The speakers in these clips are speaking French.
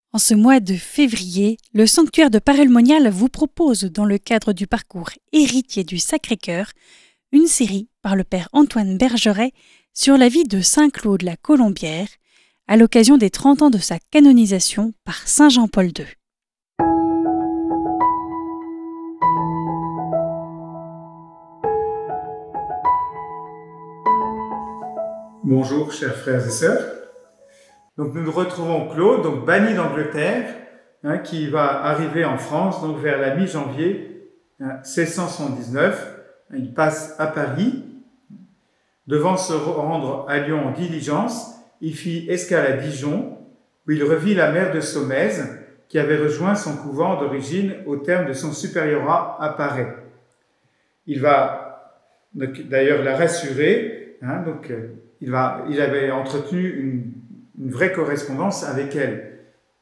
En ce mois de février, le sanctuaire de Paray-le-Monial vous propose, dans le cadre du parcours Héritier du Sacré-Cœur, une série par le père Antoine Bergeret sur la vie de saint Claude la Colombière, à l'occasion des 30 ans de sa canonisation par saint Jean-Paul II. Bonjour chers frères et sœurs. Donc nous retrouvons Claude, donc banni d'Angleterre, qui va arriver en France donc vers la mi-janvier 1679. Il passe à Paris. Devant se rendre à Lyon en diligence, il fit escale à Dijon, où il revit la mère de Saumaise, qui avait rejoint son couvent d'origine au terme de son supériorat à Paray. Il va d'ailleurs la rassurer, il avait entretenu une vraie correspondance avec elle.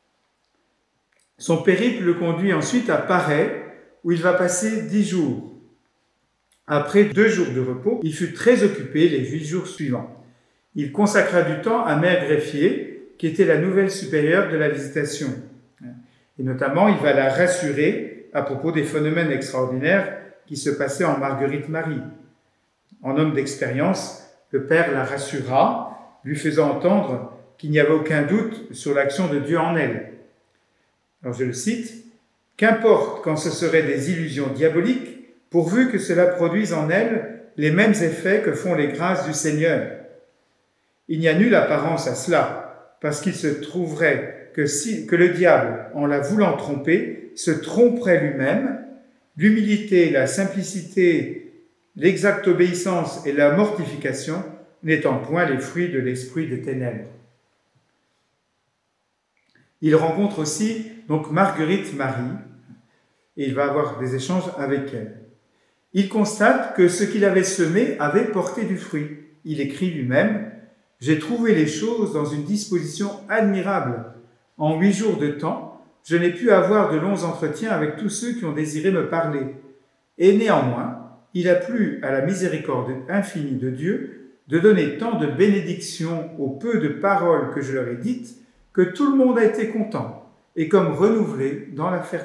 Son périple le conduit ensuite à Paray, où il va passer 10 jours. Après 2 jours de repos, il fut très occupé les 8 jours suivants. Il consacra du temps à Mère Greffier, qui était la nouvelle supérieure de la Visitation. Et notamment, il va la rassurer à propos des phénomènes extraordinaires qui se passaient en Marguerite-Marie. En homme d'expérience, le Père la rassura, lui faisant entendre qu'il n'y avait aucun doute sur l'action de Dieu en elle. Alors je le cite, « Qu'importe quand ce seraient des illusions diaboliques, pourvu que cela produise en elle les mêmes effets que font les grâces du Seigneur. Il n'y a nulle apparence à cela, parce qu'il se trouverait que le diable, en la voulant tromper, se tromperait lui-même, l'humilité, la simplicité, l'exacte obéissance et la mortification n'étant point les fruits de l'esprit des ténèbres. » Il rencontre aussi donc Marguerite-Marie et il va avoir des échanges avec elle. Il constate que ce qu'il avait semé avait porté du fruit. Il écrit lui-même « J'ai trouvé les choses dans une disposition admirable. En 8 jours de temps, je n'ai pu avoir de longs entretiens avec tous ceux qui ont désiré me parler. Et néanmoins, il a plu à la miséricorde infinie de Dieu de donner tant de bénédictions au peu de paroles que je leur ai dites que tout le monde a été content et comme renouvelé dans la ferveur. »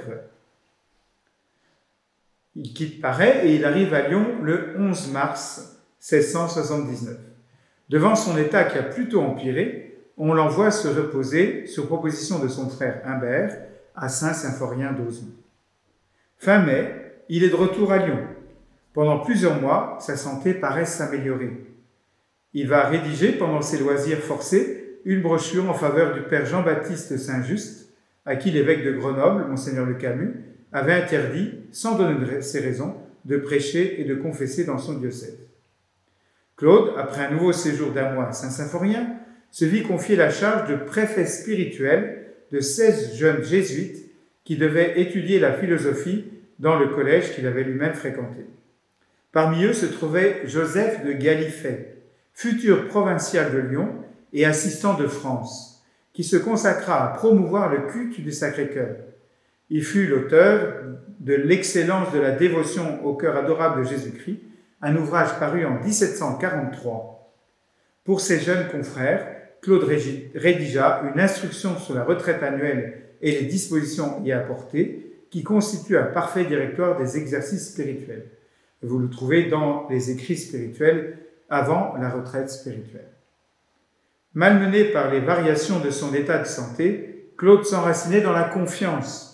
Il quitte Paray et il arrive à Lyon le 11 mars 1679. Devant son état qui a plutôt empiré, on l'envoie se reposer, sur proposition de son frère Humbert, à Saint-Symphorien d'Ozemont. Fin mai, il est de retour à Lyon. Pendant plusieurs mois, sa santé paraît s'améliorer. Il va rédiger, pendant ses loisirs forcés, une brochure en faveur du père Jean-Baptiste Saint-Just, à qui l'évêque de Grenoble, Monseigneur Le Camus, avait interdit, sans donner ses raisons, de prêcher et de confesser dans son diocèse. Claude, après un nouveau séjour d'1 mois à Saint-Symphorien, se vit confier la charge de préfet spirituel de 16 jeunes jésuites qui devaient étudier la philosophie dans le collège qu'il avait lui-même fréquenté. Parmi eux se trouvait Joseph de Galifet, futur provincial de Lyon et assistant de France, qui se consacra à promouvoir le culte du Sacré-Cœur. Il fut l'auteur de L'excellence de la dévotion au cœur adorable de Jésus-Christ, un ouvrage paru en 1743. Pour ses jeunes confrères, Claude rédigea une instruction sur la retraite annuelle et les dispositions y apportées, qui constitue un parfait directoire des exercices spirituels. Vous le trouvez dans les écrits spirituels avant la retraite spirituelle. Malmené par les variations de son état de santé, Claude s'enracinait dans la confiance.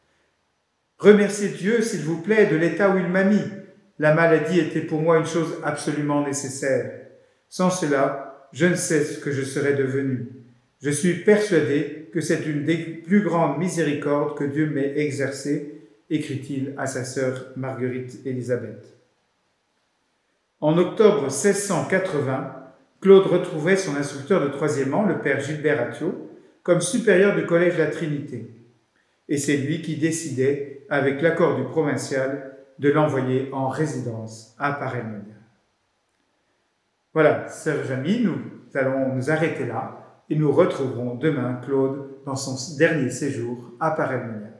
« Remerciez Dieu, s'il vous plaît, de l'état où il m'a mis. La maladie était pour moi une chose absolument nécessaire. Sans cela, je ne sais ce que je serais devenu. Je suis persuadé que c'est une des plus grandes miséricordes que Dieu m'ait exercée, » écrit-il à sa sœur Marguerite Élisabeth. En octobre 1680, Claude retrouvait son instructeur de 3e an, le père Gilbert Attiot, comme supérieur du collège La Trinité. Et c'est lui qui décidait, avec l'accord du provincial, de l'envoyer en résidence à Paray-le-Monial. Voilà, sœurs amis, nous allons nous arrêter là et nous retrouverons demain Claude dans son dernier séjour à Paray-le-Monial.